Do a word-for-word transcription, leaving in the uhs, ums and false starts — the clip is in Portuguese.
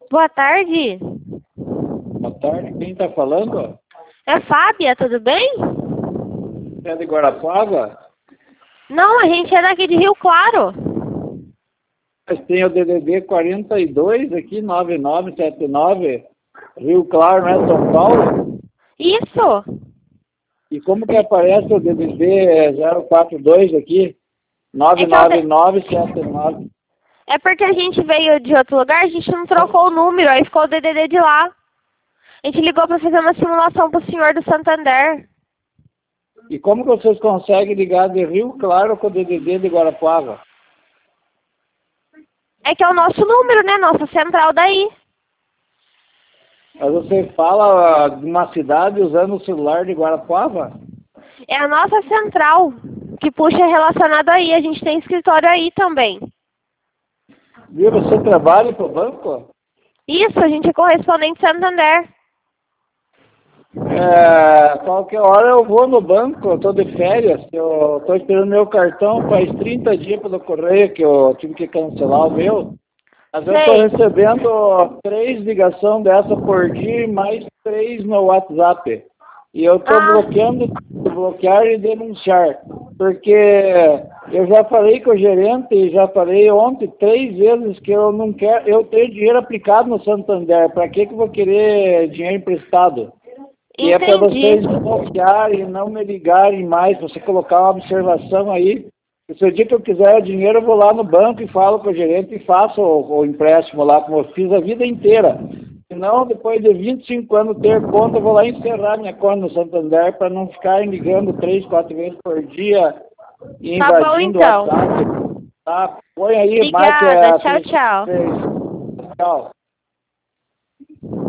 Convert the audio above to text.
Boa tarde. Boa tarde, quem está falando? É Fábia, tudo bem? É de Guarapuava? Não, a gente é daqui de Rio Claro. Mas tem o D D D quarenta e dois aqui, nove nove sete nove, Rio Claro, não é São Paulo? Isso. E como que aparece o D D D zero quatro dois aqui? É, que é, o nove nove de... nove sete nove. é porque a gente veio de outro lugar, a gente não trocou o número, aí ficou o D D D de lá. A gente ligou para fazer uma simulação pro senhor do Santander. E como que vocês conseguem ligar de Rio Claro com o D D D de Guarapuava? É que é o nosso número, né? Nossa central daí. Mas você fala de uma cidade usando o celular de Guarapuava? É a nossa central que puxa relacionado aí. A gente tem escritório aí também. Viu, você trabalha para o banco? Isso, a gente é correspondente Santander. É, qualquer hora eu vou no banco, eu tô de férias, eu tô esperando meu cartão faz trinta dias pelo correio que eu tive que cancelar o meu. Mas eu tô Sei. recebendo três ligações dessa por dia e mais três no WhatsApp. E eu tô Ah, bloqueando, bloquear e denunciar. Porque eu já falei com o gerente e já falei ontem três vezes que eu não quero, eu tenho dinheiro aplicado no Santander, para que que eu vou querer dinheiro emprestado? E é para entendi. vocês bloquearem, não me ligarem mais, você colocar uma observação aí. Se o dia que eu quiser dinheiro, eu vou lá no banco e falo com o gerente e faço o, o empréstimo lá, como eu fiz a vida inteira. Senão, depois de vinte e cinco anos ter conta, eu vou lá encerrar minha conta no Santander para não ficar ligando três, quatro vezes por dia e Tá bom invadindo o então. WhatsApp. Tá? Põe aí, marque Obrigada. a... Tchau, tchau. Tchau.